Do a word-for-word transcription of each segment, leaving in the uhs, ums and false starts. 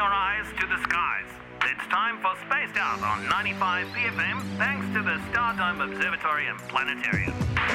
your eyes to the skies. It's time for Spaced Out on ninety-five P F M, thanks to the Stardome Observatory and Planetarium.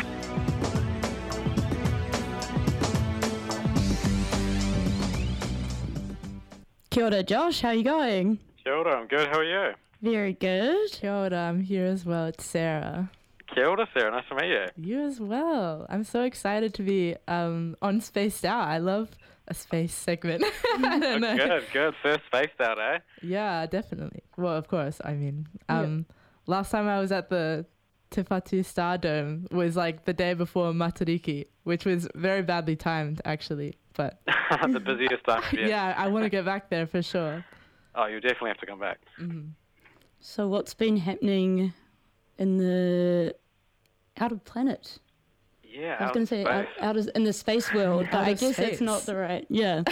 Kia ora, Josh. How are you going? Kia ora, I'm good. How are you? Very good. Kia ora, I'm here as well. It's Sarah. Kia ora, Sarah. Nice to meet you. You as well. I'm so excited to be um, on Spaced Out. I love a space segment. I don't know. Good, good. First Spaced Out, eh? Yeah, definitely. Well, of course. I mean, um, yeah. Last time I was at the Te Whatu Stardome was like the day before Matariki, which was very badly timed, actually. But the busiest time of year. Yeah, I want to get back there for sure. Oh, you definitely have to come back. Mm-hmm. So what's been happening in the out of planet? Yeah, I was going to say out, out of, in the space world, but I guess space. That's not the right. Yeah.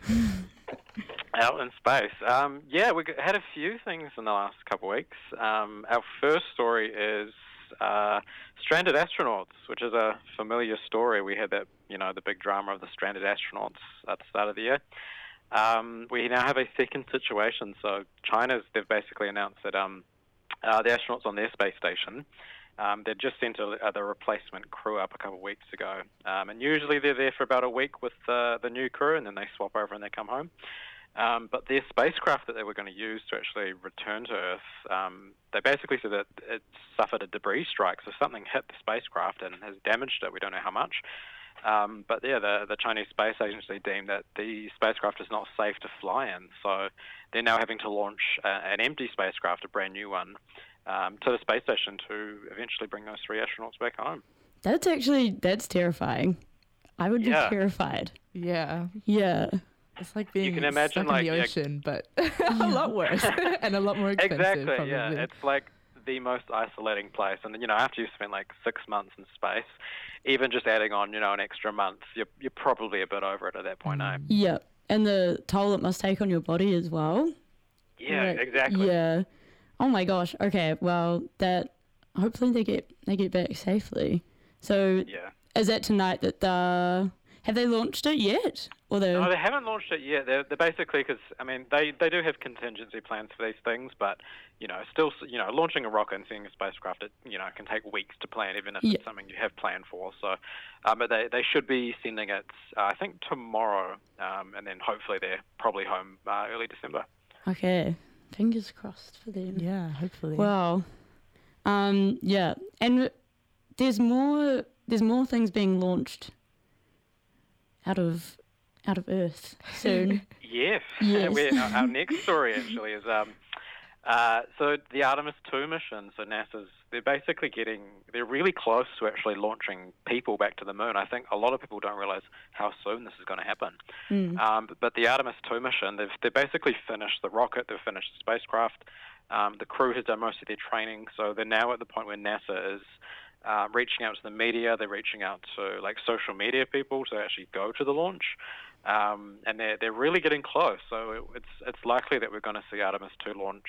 Out in space. Um, yeah, we had a few things in the last couple of weeks. Um, our first story is uh, stranded astronauts, which is a familiar story. We had that, you know, the big drama of the stranded astronauts at the start of the year. Um, we now have a second situation. So China's, they've basically announced that um, uh, the astronauts on their space station, um, they'd just sent a, uh, the replacement crew up a couple of weeks ago. Um, and usually they're there for about a week with uh, the new crew, and then they swap over and they come home. Um, but their spacecraft that they were going to use to actually return to Earth, um, they basically said that it suffered a debris strike. So something hit the spacecraft and has damaged it. We don't know how much. Um, but yeah, the, the Chinese Space Agency deemed that the spacecraft is not safe to fly in. So they're now having to launch a, an empty spacecraft, a brand new one, um, to the space station to eventually bring those three astronauts back home. That's actually, that's terrifying. I would Yeah. be terrified. Yeah. Yeah. It's like being You can imagine, stuck like, in the yeah. ocean, but a lot worse and a lot more expensive. Exactly, probably. yeah. It's like the most isolating place. And, you know, after you've spent like six months in space, even just adding on, you know, an extra month, you're, you're probably a bit over it at that point, eh? Yeah. And the toll it must take on your body as well. Yeah, Like, exactly. Yeah. Oh my gosh. Okay. Well, that hopefully they get they get back safely. So Yeah. is that tonight that the have they launched it yet? Or they No, they haven't launched it yet. They're, they're basically, because, I mean, they, they do have contingency plans for these things, but, you know, still, you know, launching a rocket and sending a spacecraft, it, you know, can take weeks to plan, even if Yeah. it's something you have planned for. So, um, but they, they should be sending it, uh, I think, tomorrow, um, and then hopefully they're probably home uh, early December. Okay. Fingers crossed for them. Yeah, hopefully. Well, um, yeah, and there's more. There's more things being launched out of out of Earth soon. Yes. Yes. We're, our, our next story actually is um, uh, so the Artemis two mission. So NASA's they're basically getting they're really close to actually launching people back to the moon. I think a lot of people don't realize how soon this is going to happen. Mm. Um, but, but the Artemis two mission, they've they basically finished the rocket, they've finished the spacecraft. Um, the crew has done most of their training, so they're now at the point where NASA is uh, reaching out to the media. They're reaching out to like social media people to actually go to the launch. Um, and they're they're really getting close. So it, it's it's likely that we're going to see Artemis two launch.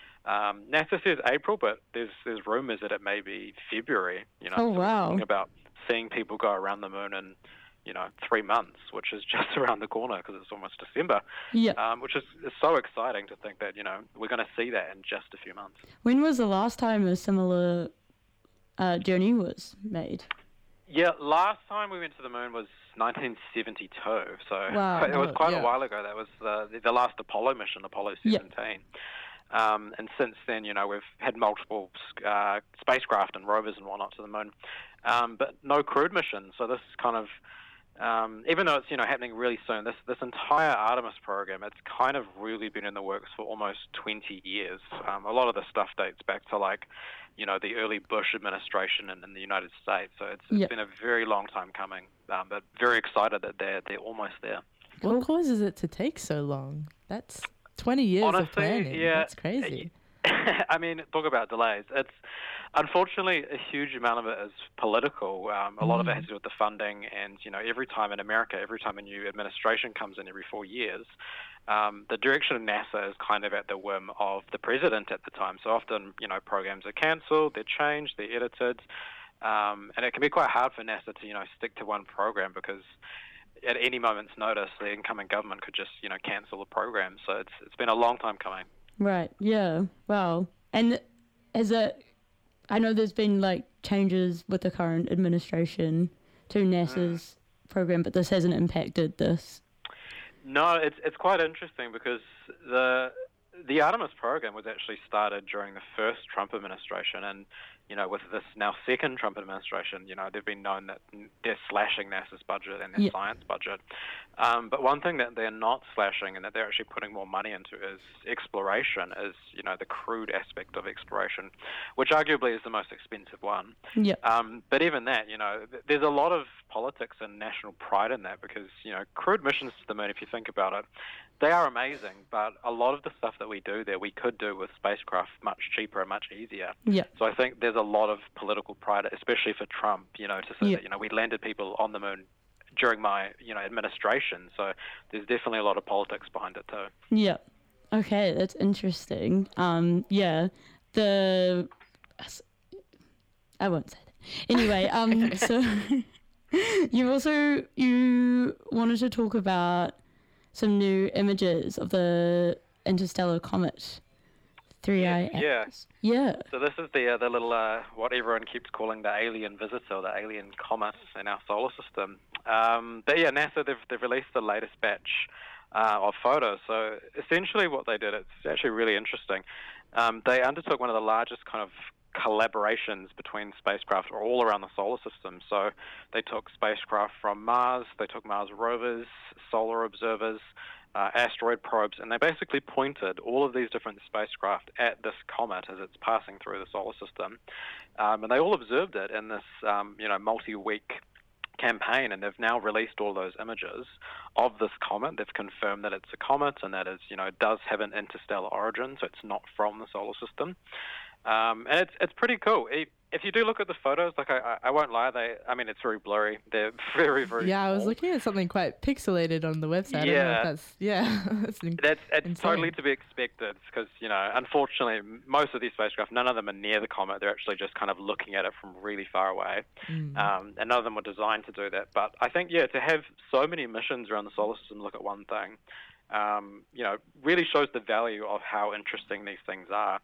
Um, NASA says April, but there's there's rumors that it may be February. You know, Oh, so we're wow. talking about seeing people go around the moon in, you know, three months, which is just around the corner because it's almost December. Yeah. Um, which is, is so exciting to think that, you know, we're going to see that in just a few months. When was the last time a similar uh, journey was made? Yeah, last time we went to the moon was nineteen seventy-two, so Wow. it was Oh, quite yeah. a while ago. That was uh, the, the last Apollo mission, Apollo Yeah. seventeen. Um, and since then, you know, we've had multiple uh, spacecraft and rovers and whatnot to the moon, um, but no crewed missions. So this is kind of, um, even though it's, you know, happening really soon, this this entire Artemis program, it's kind of really been in the works for almost twenty years. Um, a lot of the stuff dates back to, like, you know, the early Bush administration in, in the United States. So it's, it's Yeah. been a very long time coming, um, but very excited that they're, they're almost there. What causes it to take so long? That's twenty years Honestly, of planning. yeah, That's crazy. I mean, talk about delays. It's unfortunately a huge amount of it is political. Um, a lot of it has to do with the funding, and you know, every time in America, every time a new administration comes in every four years, um, the direction of NASA is kind of at the whim of the president at the time. So often, you know, programs are cancelled, they're changed, they're edited, um, and it can be quite hard for NASA to, you know, stick to one program because at any moment's notice, the incoming government could just, you know, cancel the program. So it's it's been a long time coming. Right. Yeah. Wow. And as a, I know there's been like changes with the current administration to NASA's mm. program, but this hasn't impacted this. No, it's it's quite interesting because the the Artemis program was actually started during the first Trump administration, and you know, with this now second Trump administration, you know, they've been known that they're slashing NASA's budget and their yeah. science budget. Um, but one thing that they're not slashing and that they're actually putting more money into is exploration, is, you know, the crewed aspect of exploration, which arguably is the most expensive one. Yeah. Um, but even that, you know, th- there's a lot of politics and national pride in that because, you know, crewed missions to the moon, if you think about it, they are amazing, but a lot of the stuff that we do there, we could do with spacecraft much cheaper and much easier. Yeah. So I think there's a lot of political pride, especially for Trump, you know, to say yeah. that, you know, we landed people on the moon during my, you know, administration. So there's definitely a lot of politics behind it too. Yeah. Okay, that's interesting. Um, yeah, the I won't say that. Anyway, um, so you also you wanted to talk about some new images of the interstellar comet three I. Yeah. Yeah. So this is the uh, the little uh, what everyone keeps calling the alien visitor, the alien comet in our solar system. Um, but yeah, NASA they've they've released the latest batch uh, of photos. So essentially, what they did, it's actually really interesting. Um, they undertook one of the largest kind of collaborations between spacecraft all around the solar system. So they took spacecraft from Mars, they took Mars rovers, solar observers, uh, asteroid probes, and they basically pointed all of these different spacecraft at this comet as it's passing through the solar system. Um, and they all observed it in this, um, you know, multi-week campaign, and they've now released all those images of this comet. They've confirmed that it's a comet and that it, you know, does have an interstellar origin, so it's not from the solar system. Um, and it's it's pretty cool. If you do look at the photos, like I, I won't lie, they I mean it's very blurry. They're very very. Yeah, small. I was looking at something quite pixelated on the website. Yeah, I don't know if that's yeah. that's that's it's insane. totally to be expected because you know unfortunately most of these spacecraft, none of them are near the comet. They're actually just kind of looking at it from really far away, Mm. um, and none of them were designed to do that. But I think yeah, to have so many missions around the solar system look at one thing, um, you know, really shows the value of how interesting these things are.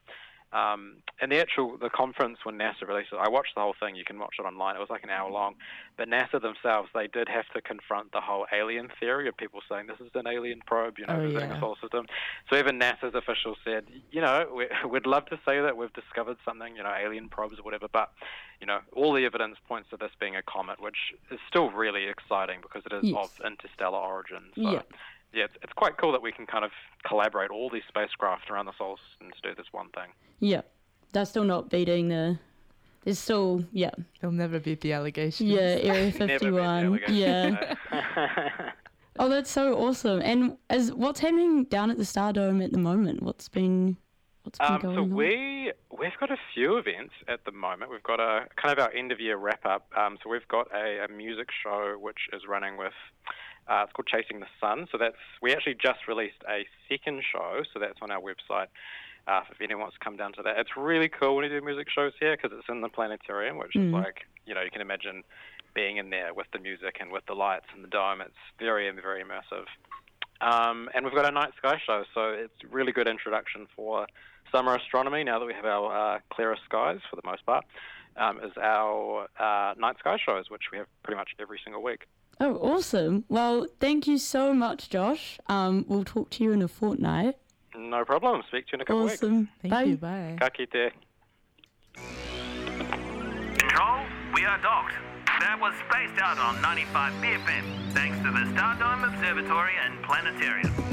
Um, and the actual, the conference when NASA released it, I watched the whole thing, you can watch it online, it was like an hour long, but NASA themselves, they did have to confront the whole alien theory of people saying this is an alien probe, you know, Oh, visiting yeah. the solar system. So even NASA's officials said, you know, we, we'd love to say that we've discovered something, you know, alien probes or whatever, but, you know, all the evidence points to this being a comet, which is still really exciting because it is Yes. of interstellar origin. So. Yeah. Yeah, it's, it's quite cool that we can kind of collaborate all these spacecraft around the solar system to do this one thing. Yeah. That's still not beating the. There's still yeah. They'll never beat the allegations. Yeah, Area Never been fifty-one. delegated, Yeah. no. Oh, that's so awesome. And as what's happening down at the Stardome at the moment? What's been what's been Um, going so on? we we've got a few events at the moment. We've got a kind of our end of year wrap up. Um, so we've got a, a music show which is running with. Uh, it's called Chasing the Sun. So that's we actually just released a second show. So that's on our website. Uh, if anyone wants to come down to that, it's really cool when you do music shows here because it's in the planetarium, which Mm. is like you know you can imagine being in there with the music and with the lights and the dome. It's very very immersive. Um, and we've got a night sky show, so it's a really good introduction for summer astronomy. Now that we have our uh, clearer skies for the most part, um, is our uh, night sky shows, which we have pretty much every single week. Oh, awesome. Well, thank you so much, Josh. Um, we'll talk to you in a fortnight. No problem. Speak to you in a couple weeks. Awesome. Thank Bye. you. Bye. Ka kite. Control, we are docked. That was Spaced Out on ninety-five B F M, thanks to the Stardome Observatory and Planetarium.